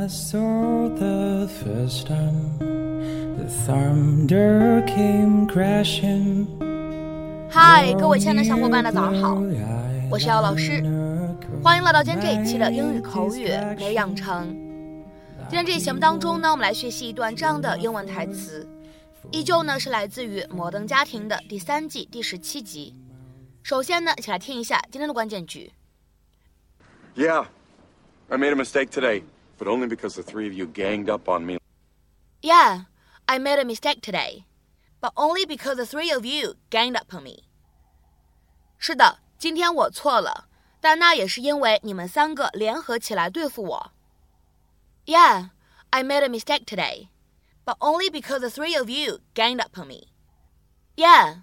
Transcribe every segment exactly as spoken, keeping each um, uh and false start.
I saw the first time the thunder came crashing。 嗨，各位亲爱的小伙伴，大家早上好，我是姚老师，欢迎来到今天这一期的英语口语每日养成。今天这期节目当中呢，我们来学习一段这样的英文台词，依旧呢是来自于《摩登家庭》的第三季第十七集。首先呢，一起来听一下今天的关键句。 Yeah, I made a mistake today, but only because the three of you ganged up on me. Yeah, I made a mistake today, but only because the three of you ganged up on me. 是的，今天我错了，但那也是因为你们三个联合起来对付我。Yeah, I made a mistake today, but only because the three of you ganged up on me. Yeah,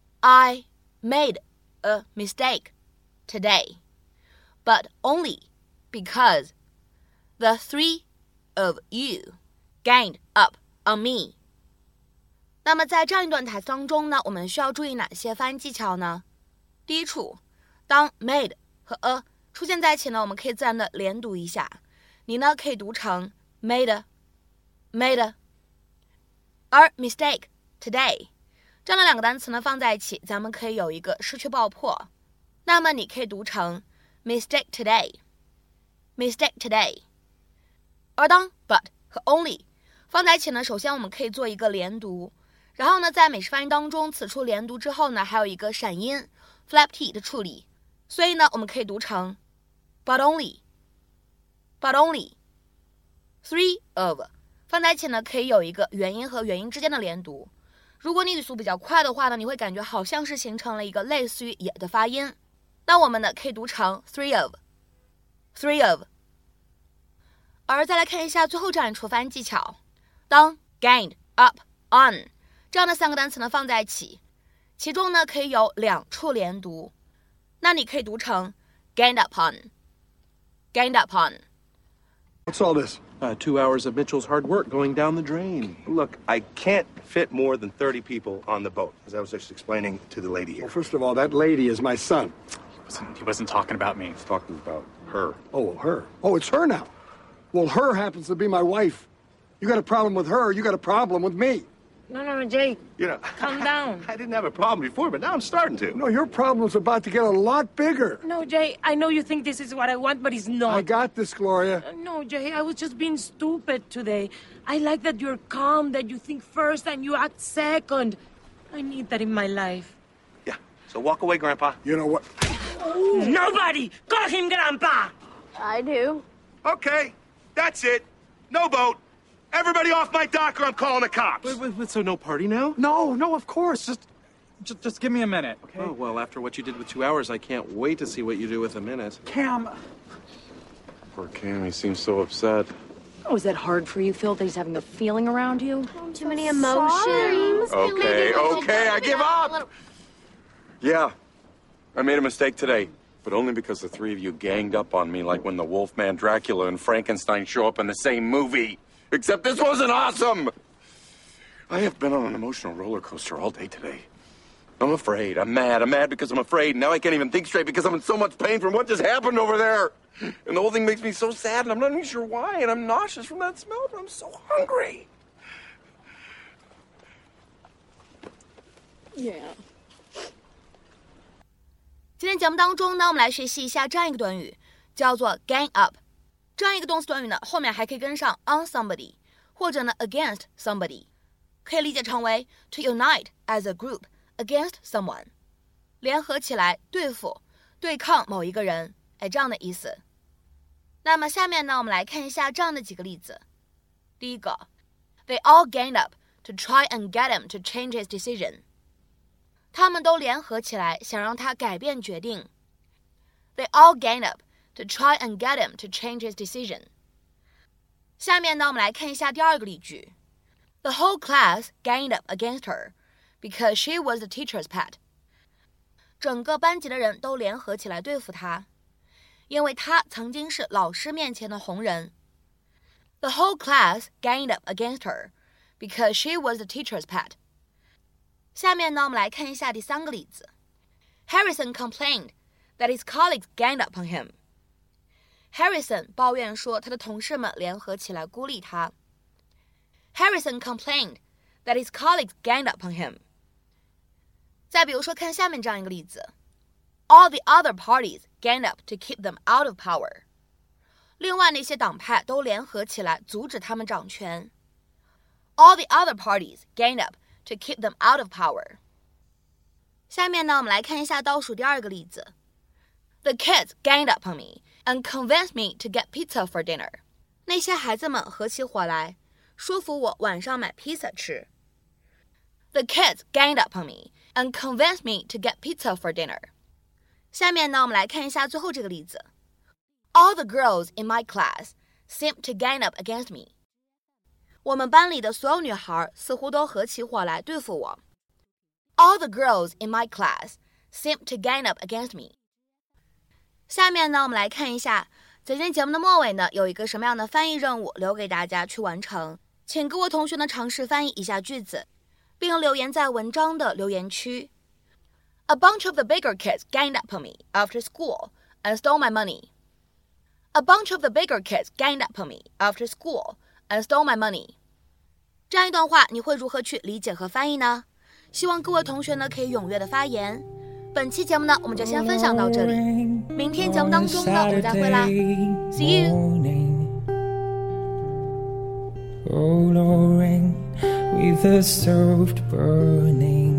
I made a mistake today, but only because the three of you ganged up on me. 那么在这样一段台词当中呢，我们需要注意哪些发音技巧呢？第一处，当 made 和 a 出现在一起呢，我们可以自然的连读一下。你呢可以读成 made made， 而 mistake today 这样的两个单词呢放在一起，咱们可以有一个失去爆破。那么你可以读成 mistake today mistake today。 而当 but 和 only 放在一起呢，首先我们可以做一个连读，然后呢在美式发音当中，此处连读之后呢还有一个闪音 flap t 的处理，所以呢我们可以读成 but only but only。 three of 放在一起呢可以有一个元音和元音之间的连读，如果你语速比较快的话呢，你会感觉好像是形成了一个类似于也的发音，那我们呢可以读成 three of three of。 而再来看一下最后这样一处发音技巧，当 gained up on 这样的三个单词呢放在一起，其中呢可以有两处连读，那你可以读成 gained up on gained up on。 What's all this? Uh, two hours of Mitchell's hard work going down the drain. Look, I can't fit more than thirty people on the boat, as I was just explaining to the lady here. Well, first of all, that lady is my son. He wasn't, he wasn't talking about me. He's talking about her. Oh, her. Oh, it's her now. Well, her happens to be my wife. You got a problem with her, you got a problem with me. No, no, no, Jay. You know, Calm down. I didn't have a problem before, but now I'm starting to. No, your problem's about to get a lot bigger. No, Jay, I know you think this is what I want, but it's not. I got this, Gloria. Uh, no, Jay, I was just being stupid today. I like that you're calm, that you think first and you act second. I need that in my life. Yeah, so walk away, Grandpa. You know what? Nobody call him Grandpa. I do. Okay, that's it. No boat. Everybody off my dock or I'm calling the cops. Wait, wait, wait, so no party now? No, no, of course. Just, Just, just give me a minute, okay? Oh, well, after what you did with two hours, I can't wait to see what you do with a minute. Cam. Poor Cam, he seems so upset. Oh, is that hard for you, Phil, that he's having a feeling around you? Too many emotions. Okay, okay, I give up. Yeah, I made a mistake today, but only because the three of you ganged up on me like when the Wolfman Dracula and Frankenstein show up in the same movie. Except this wasn't awesome. I have been on an emotional roller coaster all day today. I'm afraid. I'm mad. I'm mad because I'm afraid. Now I can't even think straight because I'm in so much pain from what just happened over there. And the whole thing makes me so sad, and I'm not even sure why. And I'm nauseous from that smell, but I'm so hungry. Yeah. 今天节目当中呢，我们来学习一下这样一个短语，叫做 gang up。这样一个动词短语呢，后面还可以跟上 on somebody， 或者呢 against somebody， 可以理解成为 to unite as a group against someone， 联合起来对付、对抗某一个人，哎，这样的意思。那么下面呢，我们来看一下这样的几个例子。第一个 ，They all ganged up to try and get him to change his decision。他们都联合起来，想让他改变决定。They all ganged up to try and get him to change his decision。 下面呢，我们来看一下第二个例句。The whole class ganged up against her because she was the teacher's pet。 整个班级的人都联合起来对付她，因为她曾经是老师面前的红人。The whole class ganged up against her because she was the teacher's pet。 下面呢，我们来看一下第三个例子。Harrison complained that his colleagues ganged up on him。 Harrison 抱怨说他的同事们联合起来孤立他。Harrison complained that his colleagues ganged up on him. 再比如说，看下面这样一个例子 ：All the other parties ganged up to keep them out of power. 另外那些党派都联合起来阻止他们掌权。All the other parties ganged up to keep them out of power. 下面呢，我们来看一下倒数第二个例子。The kids ganged up on me and convinced me to get pizza for dinner. 那些孩子们合起伙来，说服我晚上买披萨吃。The kids ganged up on me and convinced me to get pizza for dinner. 下面呢，我们来看一下最后这个例子。All the girls in my class seemed to gang up against me. 我们班里的所有女孩似乎都合起伙来对付我。All the girls in my class seemed to gang up against me. 下面呢，我们来看一下，在今天节目的末尾呢，有一个什么样的翻译任务留给大家去完成。请各位同学呢尝试翻译以下句子，并留言在文章的留言区。A bunch of the bigger kids ganged up on me after school and stole my money. A bunch of the bigger kids ganged up on me after school and stole my money. 这样一段话你会如何去理解和翻译呢？希望各位同学呢可以踊跃的发言。本期节目呢我们就先分享到这里，明天节目当中呢我们再会啦 See you。With a soft burning